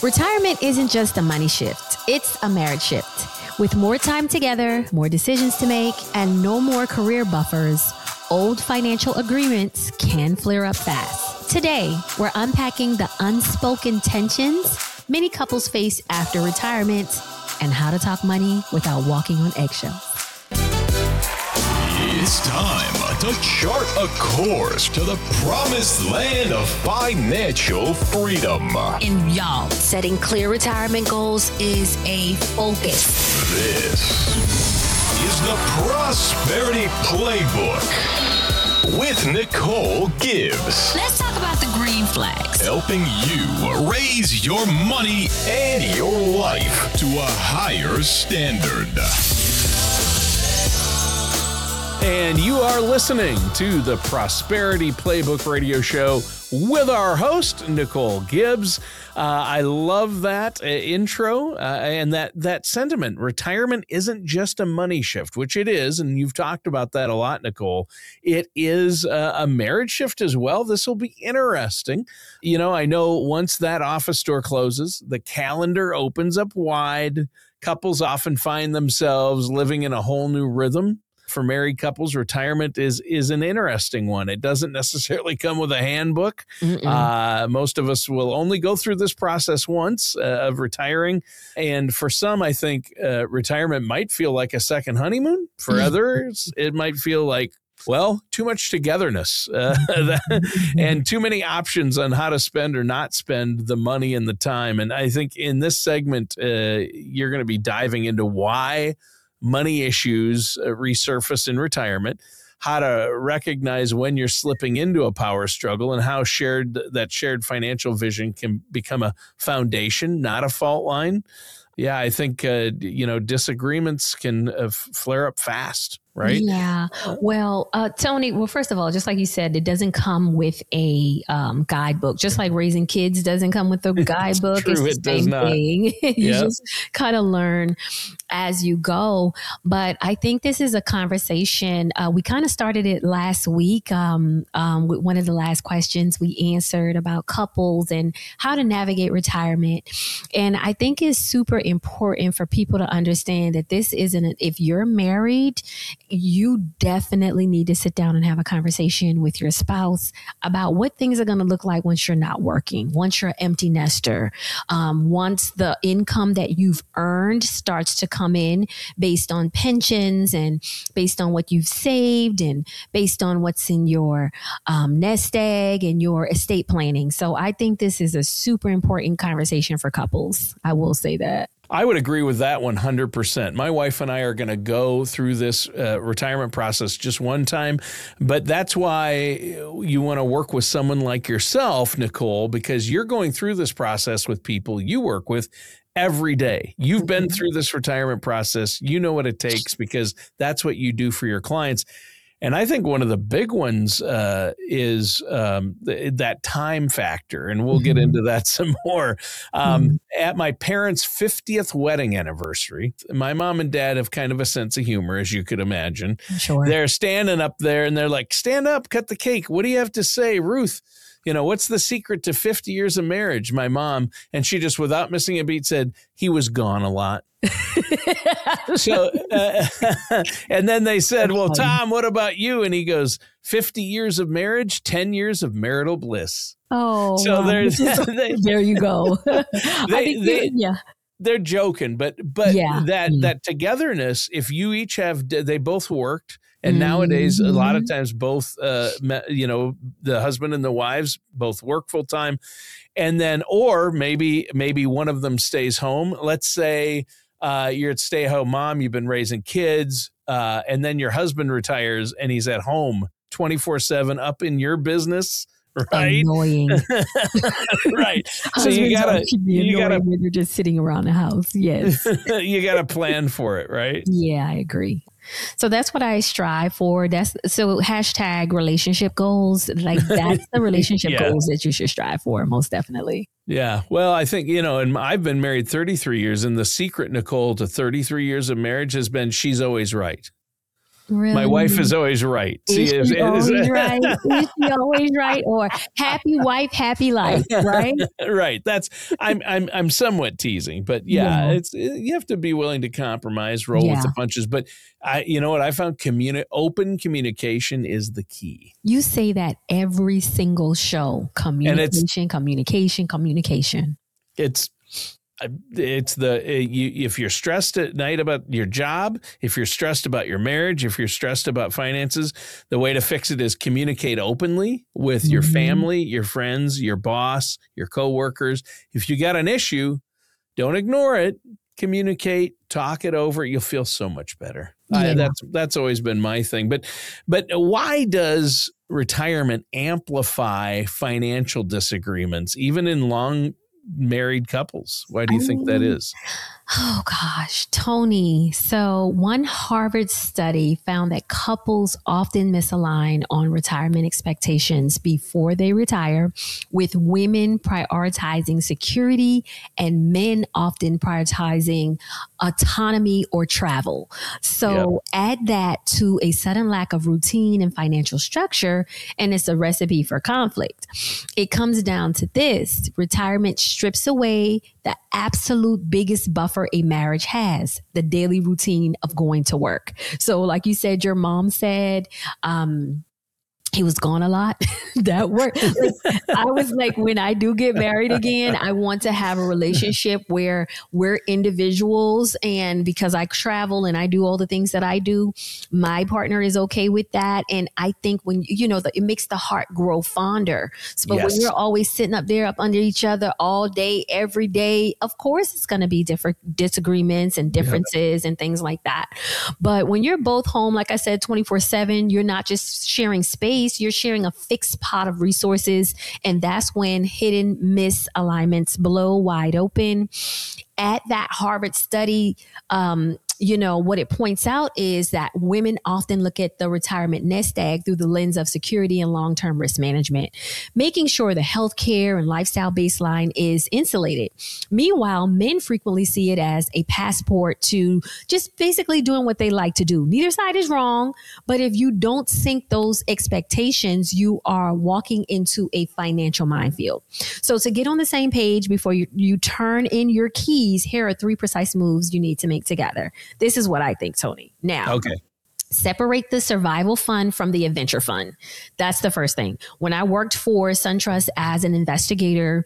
Retirement isn't just a money shift, it's a marriage shift. With more time together, more decisions to make, and no more career buffers, old financial agreements can flare up fast. Today, we're unpacking the unspoken tensions many couples face after retirement and how to talk money without walking on eggshells. It's time to chart a course to the promised land of financial freedom. And y'all, setting clear retirement goals is a focus. This is the Prosperity Playbook with Nicole Gibbs. Let's talk about the green flags. Helping you raise your money and your life to a higher standard. And you are listening to the Prosperity Playbook radio show with our host, Nicole Gibbs. I love that intro and that sentiment. Retirement isn't just a money shift, which it is, and you've talked about that a lot, Nicole. It is a marriage shift as well. This will be interesting. You know, I know once that office door closes, the calendar opens up wide. Couples often find themselves living in a whole new rhythm. For married couples, retirement is an interesting one. It doesn't necessarily come with a handbook. Most of us will only go through this process once of retiring. And for some, I think retirement might feel like a second honeymoon. For others, it might feel like, well, too much togetherness and too many options on how to spend or not spend the money and the time. And I think in this segment, you're going to be diving into why money issues resurface in retirement, how to recognize when you're slipping into a power struggle, and how that shared financial vision can become a foundation, not a fault line. Yeah, I think, disagreements can flare up fast, right? Yeah. Well, Tony, first of all, just like you said, it doesn't come with a guidebook, just like raising kids doesn't come with a guidebook. True, it's it the same does not. thing. You just kind of learn as you go. But I think this is a conversation. We kind of started it last week with one of the last questions we answered about couples and how to navigate retirement. And I think it's super important for people to understand that this isn't, if you're married, you definitely need to sit down and have a conversation with your spouse about what things are going to look like once you're not working, once you're an empty nester, once the income that you've earned starts to come in based on pensions and based on what you've saved and based on what's in your nest egg and your estate planning. So I think this is a super important conversation for couples. I will say that. I would agree with that 100%. My wife and I are going to go through this retirement process just one time, but that's why you want to work with someone like yourself, Nicole, because you're going through this process with people you work with every day. You've been through this retirement process. You know what it takes because that's what you do for your clients. And I think one of the big ones is that time factor, and we'll get into that some more. At my parents' 50th wedding anniversary, my mom and dad have kind of a sense of humor, as you could imagine. Sure. They're standing up there, and they're like, stand up, cut the cake. What do you have to say, Ruth? You know, what's the secret to 50 years of marriage? My mom, and she just, without missing a beat, said, he was gone a lot. So, and then they said, well, Tom, what about you? And he goes, 50 years of marriage, 10 years of marital bliss. Oh, so wow. There you go. They're joking, but that Mm. togetherness, if you each have, they both worked. And nowadays, a lot of times both, the husband and the wives both work full time. And then, or maybe one of them stays home. Let's say you're at stay-at-home mom, you've been raising kids, and then your husband retires and he's at home 24/7 up in your business. Right. Annoying. Right. So you gotta when you're just sitting around the house. Yes. You gotta plan for it, right? Yeah, I agree. So that's what I strive for. So hashtag relationship goals. Like that's the relationship goals that you should strive for, most definitely. Yeah. Well, I think, and I've been married 33 years, and the secret, Nicole, to 33 years of marriage has been she's always right. My wife is always right. Is she always right? Is she always right? Or happy wife, happy life, right? Right. I'm somewhat teasing, but it's you have to be willing to compromise, roll with the punches. But you know what I found? Open communication is the key. You say that every single show. Communication. If you're stressed at night about your job, if you're stressed about your marriage, if you're stressed about finances, the way to fix it is communicate openly with your family, your friends, your boss, your coworkers. If you got an issue, don't ignore it. Communicate, talk it over. You'll feel so much better. That's always been my thing. But why does retirement amplify financial disagreements, even in long married couples? Why do you think that is? Oh gosh, Tony. So one Harvard study found that couples often misalign on retirement expectations before they retire, with women prioritizing security and men often prioritizing autonomy or travel. So add that to a sudden lack of routine and financial structure, and it's a recipe for conflict. It comes down to this: retirement strips away the absolute biggest buffer a marriage has, the daily routine of going to work. So like you said, your mom said, he was gone a lot. That worked. I was like, when I do get married again, I want to have a relationship where we're individuals. And because I travel and I do all the things that I do, my partner is okay with that. And I think when, it makes the heart grow fonder. So, but when you're always sitting up there up under each other all day, every day, of course, it's going to be different disagreements and differences and things like that. But when you're both home, like I said, 24/7, you're not just sharing space. You're sharing a fixed pot of resources. And that's when hidden misalignments blow wide open. At that Harvard study, what it points out is that women often look at the retirement nest egg through the lens of security and long-term risk management, making sure the healthcare and lifestyle baseline is insulated. Meanwhile, men frequently see it as a passport to just basically doing what they like to do. Neither side is wrong, but if you don't sync those expectations, you are walking into a financial minefield. So to get on the same page before you turn in your keys, here are 3 precise moves you need to make together. This is what I think, Tony. Now, separate the survival fund from the adventure fund. That's the first thing. When I worked for SunTrust as an investigator,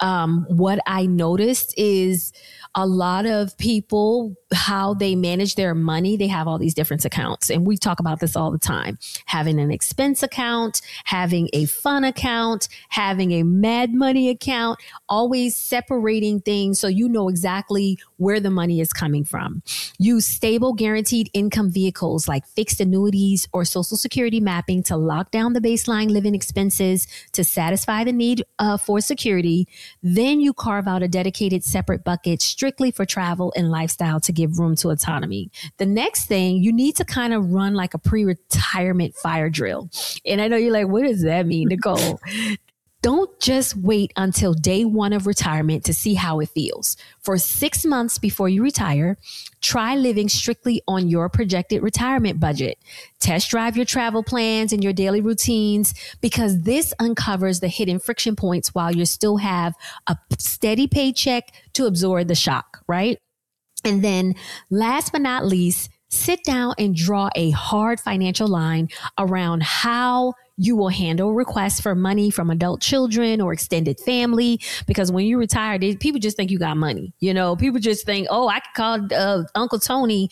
what I noticed is a lot of people, how they manage their money, they have all these different accounts. And we talk about this all the time. Having an expense account, having a fun account, having a mad money account, always separating things so you know exactly where the money is coming from. Use stable guaranteed income vehicles like fixed annuities or Social Security mapping to lock down the baseline living expenses to satisfy the need for security. Then you carve out a dedicated separate bucket strictly for travel and lifestyle to give room to autonomy. The next thing, you need to kind of run like a pre-retirement fire drill. And I know you're like, what does that mean, Nicole? Don't just wait until day one of retirement to see how it feels. For 6 months before you retire, try living strictly on your projected retirement budget. Test drive your travel plans and your daily routines, because this uncovers the hidden friction points while you still have a steady paycheck to absorb the shock, right? And then last but not least, sit down and draw a hard financial line around how you will handle requests for money from adult children or extended family. Because when you retire, people just think you got money. People just think, oh, I could call Uncle Tony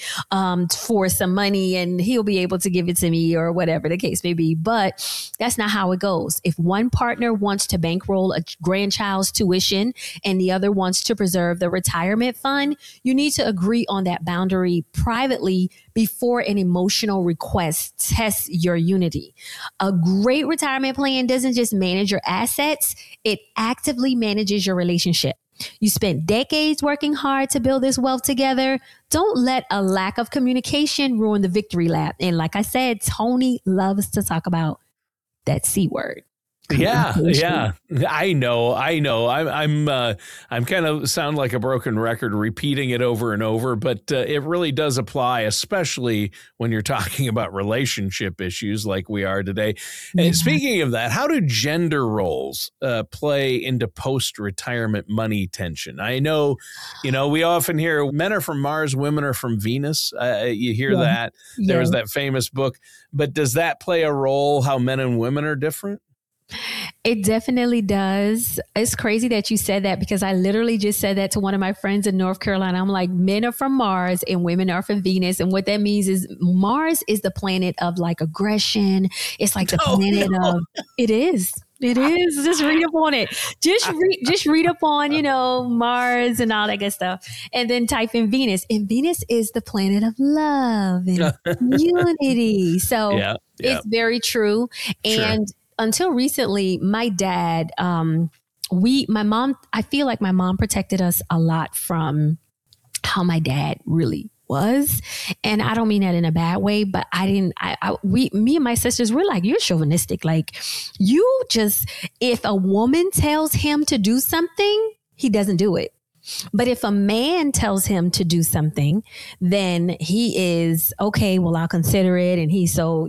for some money and he'll be able to give it to me, or whatever the case may be. But that's not how it goes. If one partner wants to bankroll a grandchild's tuition and the other wants to preserve the retirement fund, you need to agree on that boundary privately before an emotional request tests your unity. A great retirement plan doesn't just manage your assets, it actively manages your relationship. You spent decades working hard to build this wealth together. Don't let a lack of communication ruin the victory lap. And like I said, Tony loves to talk about that C word, Yeah, yeah. I know. I'm kind of sound like a broken record repeating it over and over, but it really does apply, especially when you're talking about relationship issues like we are today. Yeah. Speaking of that, how do gender roles play into post-retirement money tension? I know, we often hear men are from Mars, women are from Venus. You hear that. There was that famous book, but does that play a role how men and women are different? It definitely does. It's crazy that you said that because I literally just said that to one of my friends in North Carolina. I'm like, men are from Mars and women are from Venus. And what that means is Mars is the planet of like aggression. It's like the planet of, it is. Just read up on it. Just read up on, Mars and all that good stuff. And then type in Venus. And Venus is the planet of love and unity. So it's very true. And until recently, my dad, my mom, I feel like my mom protected us a lot from how my dad really was. And I don't mean that in a bad way, but me and my sisters, we're like, you're chauvinistic. Like if a woman tells him to do something, he doesn't do it. But if a man tells him to do something, then he is, okay, well, I'll consider it. And he's so,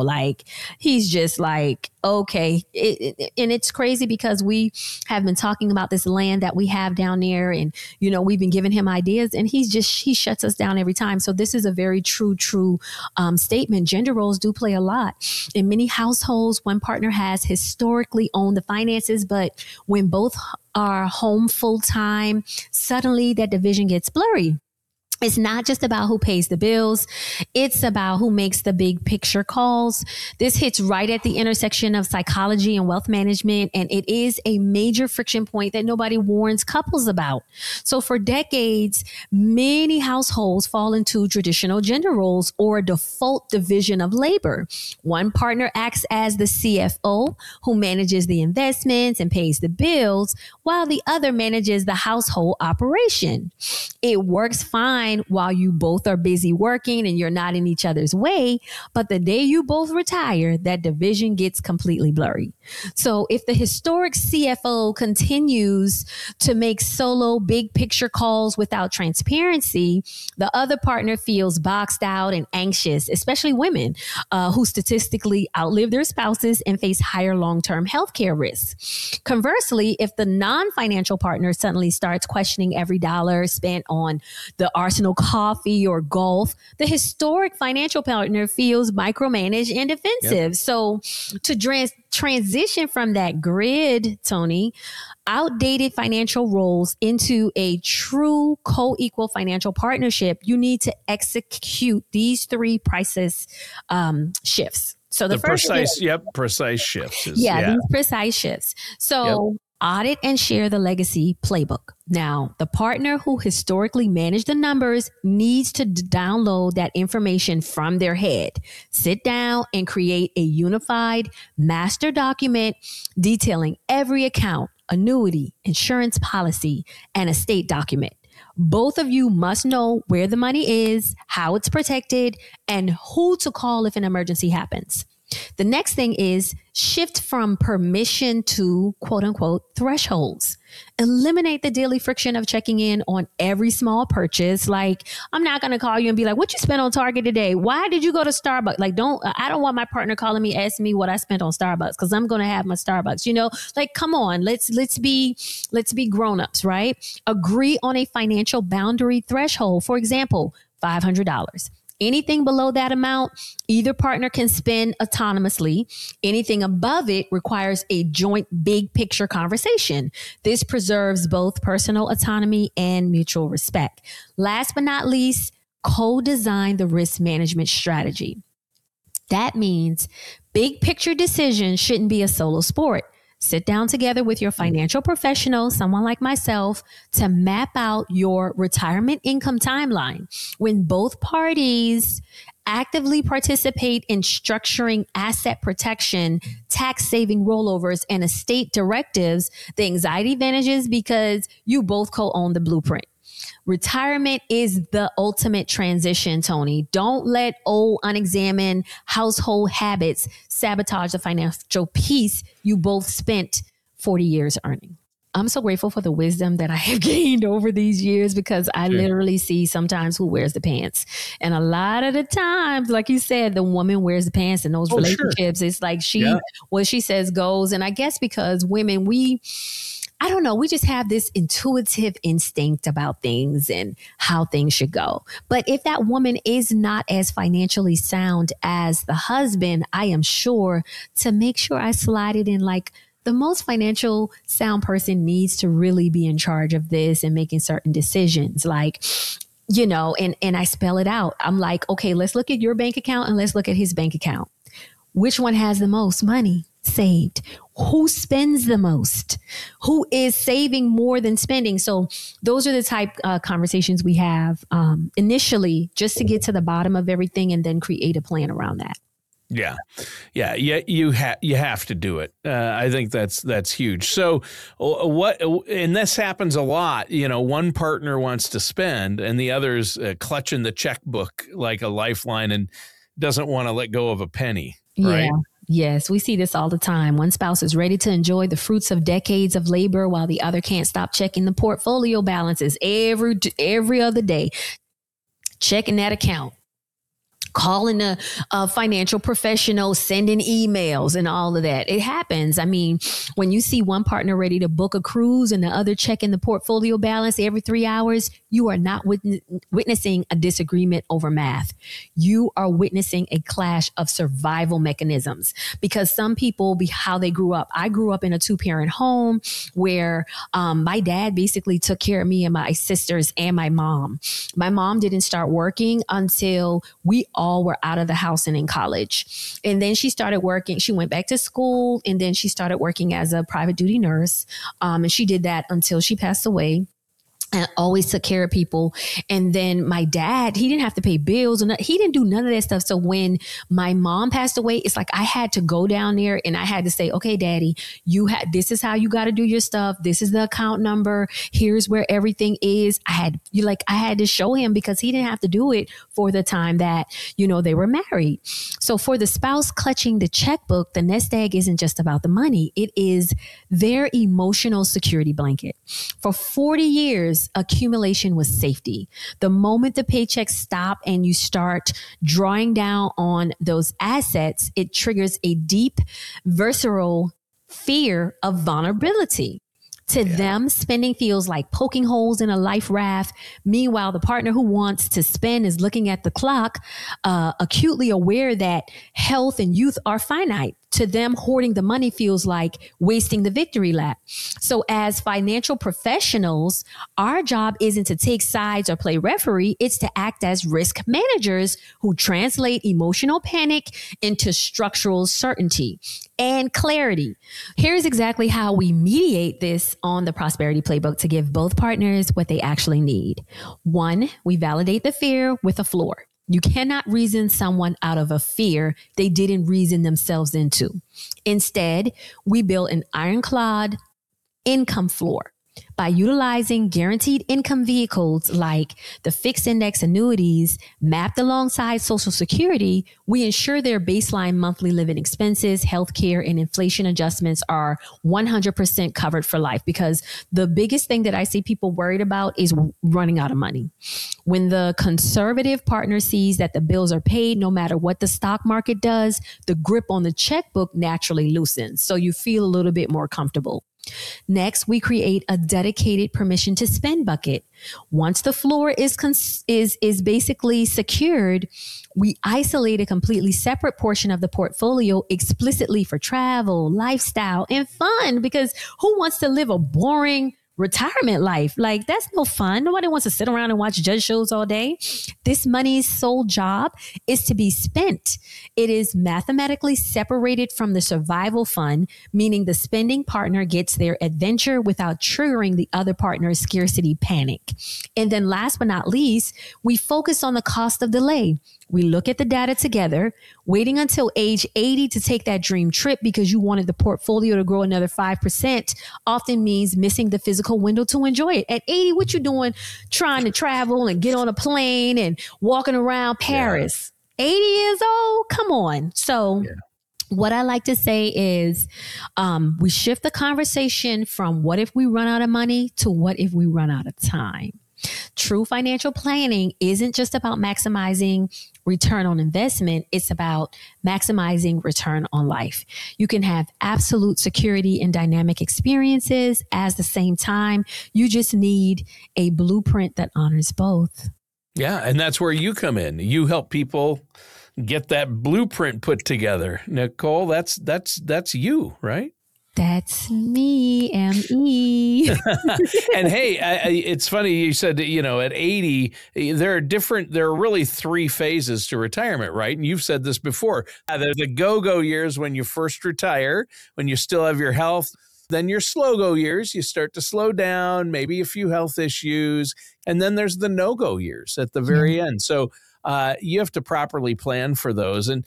he's just like, okay. And it's crazy because we have been talking about this land that we have down there and, we've been giving him ideas and he shuts us down every time. So this is a very true statement. Gender roles do play a lot. In many households, one partner has historically owned the finances, but when both are home full time, suddenly that division gets blurry. It's not just about who pays the bills. It's about who makes the big picture calls. This hits right at the intersection of psychology and wealth management, and it is a major friction point that nobody warns couples about. So for decades, many households fall into traditional gender roles or a default division of labor. One partner acts as the CFO, who manages the investments and pays the bills, while the other manages the household operation. It works fine while you both are busy working and you're not in each other's way. But the day you both retire, that division gets completely blurry. So if the historic CFO continues to make solo big picture calls without transparency, the other partner feels boxed out and anxious, especially women who statistically outlive their spouses and face higher long-term healthcare risks. Conversely, if the non-financial partner suddenly starts questioning every dollar spent on the arsenal coffee or golf, the historic financial partner feels micromanaged and defensive. Yep. So to transition from that grid, Tony, outdated financial roles into a true co-equal financial partnership, you need to execute these three priceless shifts. So the first precise shifts. These precise shifts. So audit and share the legacy playbook. Now, the partner who historically managed the numbers needs to download that information from their head. Sit down and create a unified master document detailing every account, annuity, insurance policy, and estate document. Both of you must know where the money is, how it's protected, and who to call if an emergency happens. The next thing is shift from permission to quote unquote thresholds. Eliminate the daily friction of checking in on every small purchase. Like, I'm not going to call you and be like, what you spent on Target today? Why did you go to Starbucks? Like, I don't want my partner calling me, asking me what I spent on Starbucks because I'm going to have my Starbucks, like, come on, let's be grown-ups, right? Agree on a financial boundary threshold. For example, $500. Anything below that amount, either partner can spend autonomously. Anything above it requires a joint big picture conversation. This preserves both personal autonomy and mutual respect. Last but not least, co-design the risk management strategy. That means big picture decisions shouldn't be a solo sport. Sit down together with your financial professional, someone like myself, to map out your retirement income timeline. When both parties actively participate in structuring asset protection, tax saving rollovers, and estate directives, the anxiety vanishes because you both co-own the blueprint. Retirement is the ultimate transition, Tony. Don't let old, unexamined household habits sabotage the financial peace you both spent 40 years earning. I'm so grateful for the wisdom that I have gained over these years, because I literally see sometimes who wears the pants. And a lot of the times, like you said, the woman wears the pants in those relationships. Sure. It's like what she says goes. And I guess because women, I don't know, we just have this intuitive instinct about things and how things should go. But if that woman is not as financially sound as the husband, I am sure to make sure I slide it in like, the most financial sound person needs to really be in charge of this and making certain decisions. Like, you know, and I spell it out. I'm like, okay, let's look at your bank account and let's look at his bank account. Which one has the most money saved? Who spends the most? Who is saving more than spending? So those are the type conversations we have initially, just to get to the bottom of everything and then create a plan around that. Yeah. You have to do it. I think that's huge. So and this happens a lot. You know, one partner wants to spend and the other's clutching the checkbook like a lifeline and doesn't want to let go of a penny. Right? Yeah. Yes, we see this all the time. One spouse is ready to enjoy the fruits of decades of labor while the other can't stop checking the portfolio balances every other day, checking that account, calling a financial professional, sending emails and all of that. It happens. I mean, when you see one partner ready to book a cruise and the other checking the portfolio balance every 3 hours, you are not witnessing a disagreement over math. You are witnessing a clash of survival mechanisms, because some people, how they grew up. I grew up in a 2-parent home where my dad basically took care of me and my sisters and my mom. My mom didn't start working until we all were out of the house and in college. And then she started working. She went back to school and then she started working as a private duty nurse. And she did that until she passed away. And always took care of people. And then my dad, he didn't have to pay bills and he didn't do none of that stuff. So when my mom passed away, it's like I had to go down there and I had to say, okay, Daddy, this is how you got to do your stuff. This is the account number. Here's where everything is. I had to show him, because he didn't have to do it for the time that, they were married. So for the spouse clutching the checkbook, the nest egg isn't just about the money. It is their emotional security blanket. For 40 years, accumulation was safety. The moment the paychecks stop and you start drawing down on those assets, it triggers a deep, visceral fear of vulnerability. To them, spending feels like poking holes in a life raft. Meanwhile, the partner who wants to spend is looking at the clock, acutely aware that health and youth are finite. To them, hoarding the money feels like wasting the victory lap. So as financial professionals, our job isn't to take sides or play referee. It's to act as risk managers who translate emotional panic into structural certainty and clarity. Here's exactly how we mediate this on the Prosperity Playbook to give both partners what they actually need. 1, we validate the fear with a floor. You cannot reason someone out of a fear they didn't reason themselves into. Instead, we build an ironclad income floor. By utilizing guaranteed income vehicles like the fixed index annuities mapped alongside Social Security, we ensure their baseline monthly living expenses, healthcare, and inflation adjustments are 100% covered for life. Because the biggest thing that I see people worried about is running out of money. When the conservative partner sees that the bills are paid, no matter what the stock market does, the grip on the checkbook naturally loosens. So you feel a little bit more comfortable. Next, we create a dedicated permission to spend bucket. Once the floor is basically secured, we isolate a completely separate portion of the portfolio explicitly for travel, lifestyle, and fun. Because who wants to live a boring retirement life? Like, that's no fun. Nobody wants to sit around and watch judge shows all day. This money's sole job is to be spent. It is mathematically separated from the survival fund, meaning the spending partner gets their adventure without triggering the other partner's scarcity panic. And then last but not least, we focus on the cost of delay. We look at the data together. Waiting until age 80 to take that dream trip because you wanted the portfolio to grow another 5% often means missing the physical window to enjoy it. At 80, what you doing trying to travel and get on a plane and walking around Paris? 80 years old? Come on. So what I like to say is we shift the conversation from what if we run out of money to what if we run out of time. True financial planning isn't just about maximizing return on investment. It's about maximizing return on life. You can have absolute security and dynamic experiences at the same time. You just need a blueprint that honors both. Yeah. And that's where you come in. You help people get that blueprint put together. Nicole, that's you, right? That's me, M.E. And hey, it's funny you said, at 80, there are really 3 phases to retirement, right? And you've said this before. There's the go-go years when you first retire, when you still have your health. Then your slow-go years, you start to slow down, maybe a few health issues. And then there's the no-go years at the very end. So you have to properly plan for those. And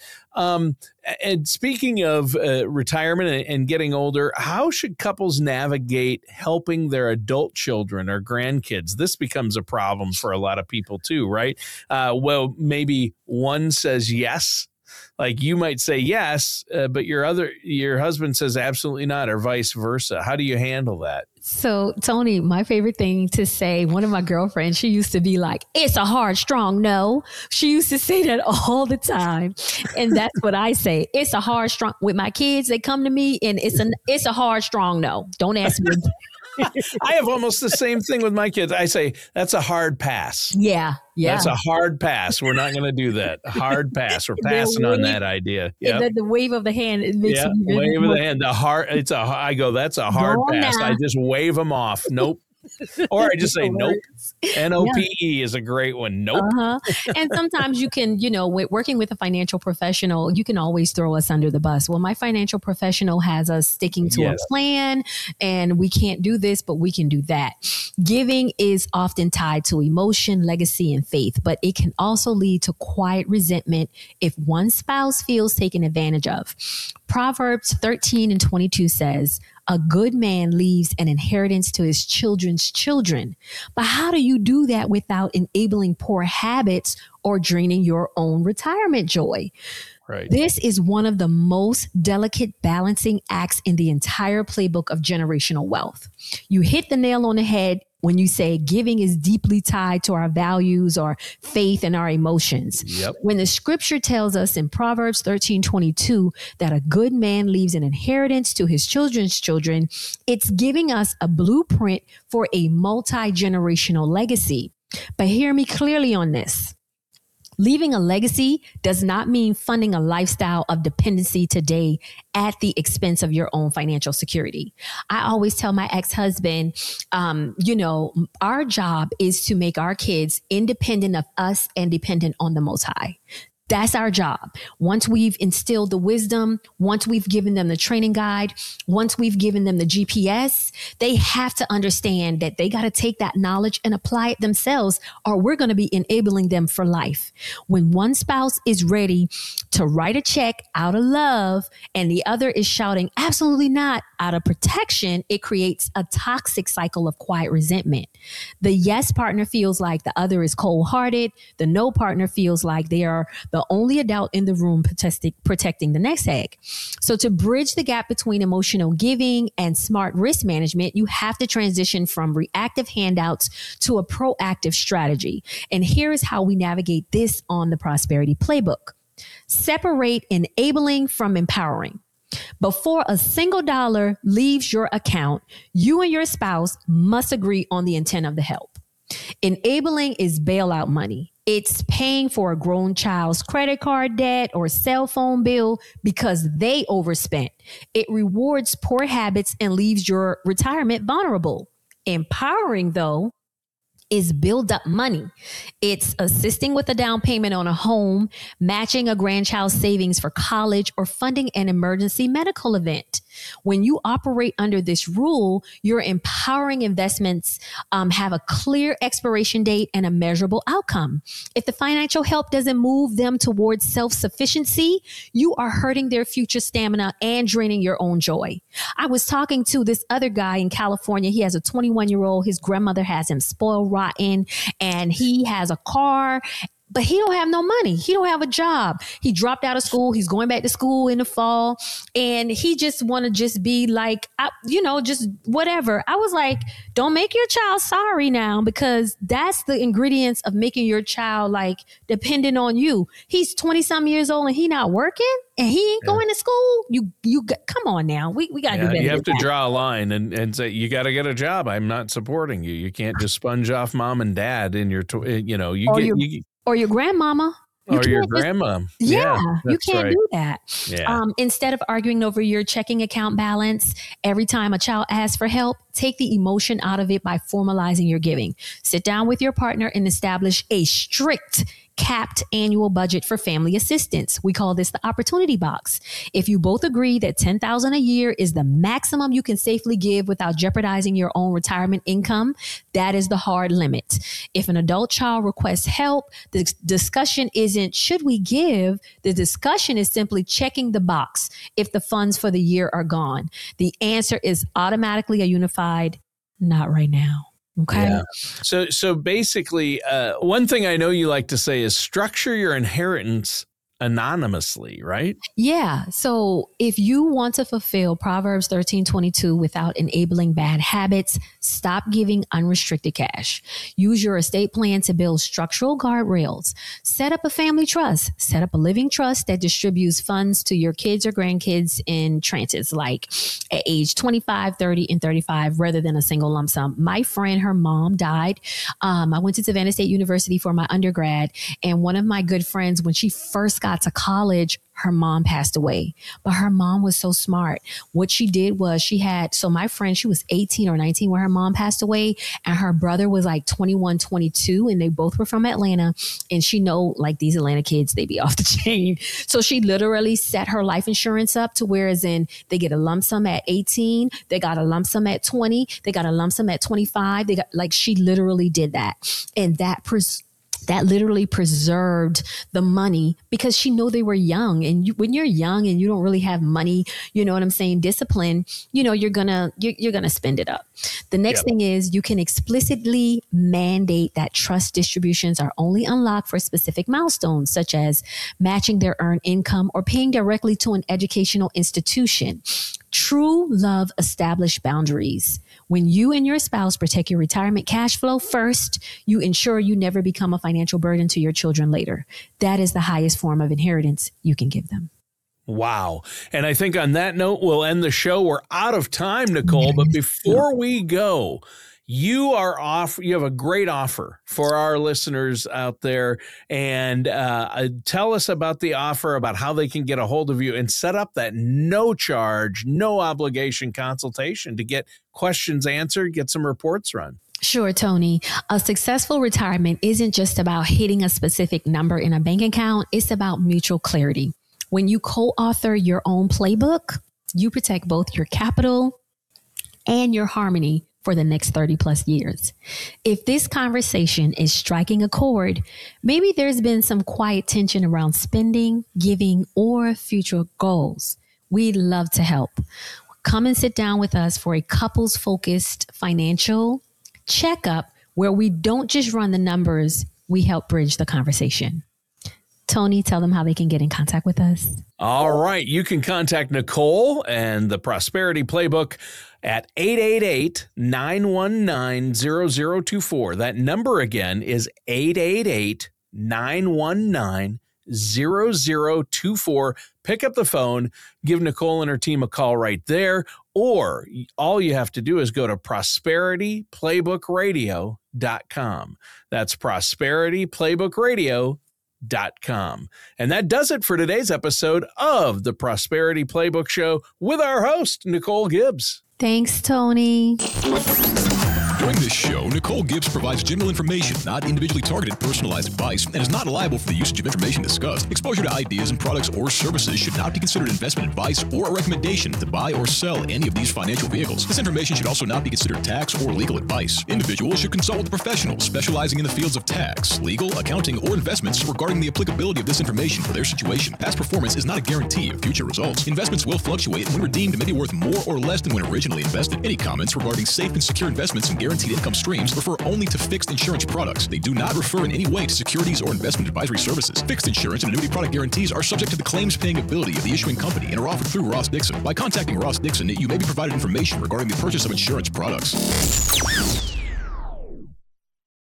speaking of retirement and getting older, how should couples navigate helping their adult children or grandkids? This becomes a problem for a lot of people too, right? Well, maybe one says yes. Like you might say yes, but your husband says absolutely not, or vice versa. How do you handle that? So, Tony, my favorite thing to say, one of my girlfriends, she used to be like, it's a hard, strong no. She used to say that all the time. And that's what I say. It's a hard, strong, with my kids, they come to me and it's a hard, strong no. Don't ask me. I have almost the same thing with my kids. I say, that's a hard pass. Yeah. That's a hard pass. We're not going to do that. A hard pass. We're passing on that idea. Yep. The wave of the hand. It makes me wave of the hand. I go, that's a hard pass. I just wave them off. Nope. Or I just say nope. NOPE is a great one. Nope. And sometimes you can, working with a financial professional, you can always throw us under the bus. Well, my financial professional has us sticking to a plan and we can't do this, but we can do that. Giving is often tied to emotion, legacy, and faith, but it can also lead to quiet resentment if one spouse feels taken advantage of. Proverbs 13:22 says, a good man leaves an inheritance to his children's children. But how do you do that without enabling poor habits or draining your own retirement joy? Right. This is one of the most delicate balancing acts in the entire playbook of generational wealth. You hit the nail on the head when you say giving is deeply tied to our values, our faith, and our emotions. Yep. When the scripture tells us in Proverbs 13:22 that a good man leaves an inheritance to his children's children, it's giving us a blueprint for a multi-generational legacy. But hear me clearly on this. Leaving a legacy does not mean funding a lifestyle of dependency today at the expense of your own financial security. I always tell my ex-husband, our job is to make our kids independent of us and dependent on the Most High. That's our job. Once we've instilled the wisdom, once we've given them the training guide, once we've given them the GPS, they have to understand that they got to take that knowledge and apply it themselves, or we're going to be enabling them for life. When one spouse is ready to write a check out of love and the other is shouting, absolutely not, out of protection, it creates a toxic cycle of quiet resentment. The yes partner feels like the other is cold-hearted. The no partner feels like they are the only adult in the room protecting the nest egg. So to bridge the gap between emotional giving and smart risk management, you have to transition from reactive handouts to a proactive strategy. And here is how we navigate this on the Prosperity Playbook. Separate enabling from empowering. Before a single dollar leaves your account, you and your spouse must agree on the intent of the help. Enabling is bailout money. It's paying for a grown child's credit card debt or cell phone bill because they overspent. It rewards poor habits and leaves your retirement vulnerable. Empowering, though, is build up money. It's assisting with a down payment on a home, matching a grandchild's savings for college, or funding an emergency medical event. When you operate under this rule, your empowering investments have a clear expiration date and a measurable outcome. If the financial help doesn't move them towards self-sufficiency, you are hurting their future stamina and draining your own joy. I was talking to this other guy in California. He has a 21-year-old. His grandmother has him spoiled rotten, and he has a car, but he don't have no money. He don't have a job. He dropped out of school. He's going back to school in the fall, and he just want to just be like, just whatever. I was like, don't make your child sorry now, because that's the ingredients of making your child like dependent on you. He's 20 some years old and he not working and he ain't going to school. Come on now. We got to do better. You have to draw a line and say, you got to get a job. I'm not supporting you. You can't just sponge off mom and dad in your, or your grandmama. Or your grandma. You can't do that. Yeah. Instead of arguing over your checking account balance every time a child asks for help, take the emotion out of it by formalizing your giving. Sit down with your partner and establish a strict capped annual budget for family assistance. We call this the opportunity box. If you both agree that $10,000 a year is the maximum you can safely give without jeopardizing your own retirement income, that is the hard limit. If an adult child requests help, the discussion isn't should we give? The discussion is simply checking the box if the funds for the year are gone. The answer is automatically a unified, not right now. Okay. Yeah. So basically, one thing I know you like to say is structure your inheritance anonymously, right? Yeah. So if you want to fulfill Proverbs 13:22 without enabling bad habits, stop giving unrestricted cash. Use your estate plan to build structural guardrails. Set up a family trust. Set up a living trust that distributes funds to your kids or grandkids in tranches, like at age 25, 30, and 35, rather than a single lump sum. My friend, her mom died. I went to Savannah State University for my undergrad, and one of my good friends, when she first got to college, her mom passed away, but her mom was so smart. What she did was so my friend, she was 18 or 19 when her mom passed away, and her brother was like 21, 22, and they both were from Atlanta. And she know like these Atlanta kids, they be off the chain. So she literally set her life insurance up to whereas in they get a lump sum at 18, they got a lump sum at 20, they got a lump sum at 25. She literally did that. And that literally preserved the money because she knew they were young. And when you're young and you don't really have money, you know what I'm saying, discipline, you're gonna spend it up. The next thing is you can explicitly mandate that trust distributions are only unlocked for specific milestones, such as matching their earned income or paying directly to an educational institution. True love establishes boundaries. When you and your spouse protect your retirement cash flow first, you ensure you never become a financial burden to your children later. That is the highest form of inheritance you can give them. Wow. And I think on that note, we'll end the show. We're out of time, Nicole, but before we go, you have a great offer for our listeners out there, and tell us about the offer, about how they can get a hold of you and set up that no charge, no obligation consultation to get questions answered, get some reports run. Sure, Tony. A successful retirement isn't just about hitting a specific number in a bank account. It's about mutual clarity. When you co-author your own playbook, you protect both your capital and your harmony for the next 30 plus years. If this conversation is striking a chord, maybe there's been some quiet tension around spending, giving, or future goals. We'd love to help. Come and sit down with us for a couples focused financial checkup where we don't just run the numbers, we help bridge the conversation. Tony, tell them how they can get in contact with us. All right. You can contact Nicole and the Prosperity Playbook at 888-919-0024. That number again is 888-919-0024. Pick up the phone, give Nicole and her team a call right there, or all you have to do is go to prosperityplaybookradio.com. That's prosperityplaybookradio.com. And that does it for today's episode of the Prosperity Playbook Show with our host, Nicole Gibbs. Thanks, Tony. During this show, Nicole Gibbs provides general information, not individually targeted personalized advice, and is not liable for the usage of information discussed. Exposure to ideas and products or services should not be considered investment advice or a recommendation to buy or sell any of these financial vehicles. This information should also not be considered tax or legal advice. Individuals should consult with professionals specializing in the fields of tax, legal, accounting, or investments regarding the applicability of this information for their situation. Past performance is not a guarantee of future results. Investments will fluctuate and when redeemed may be worth more or less than when originally invested. Any comments regarding safe and secure investments and guaranteed income streams refer only to fixed insurance products. They do not refer in any way to securities or investment advisory services. Fixed insurance and annuity product guarantees are subject to the claims-paying ability of the issuing company and are offered through Ross Dixon. By contacting Ross Dixon, you may be provided information regarding the purchase of insurance products.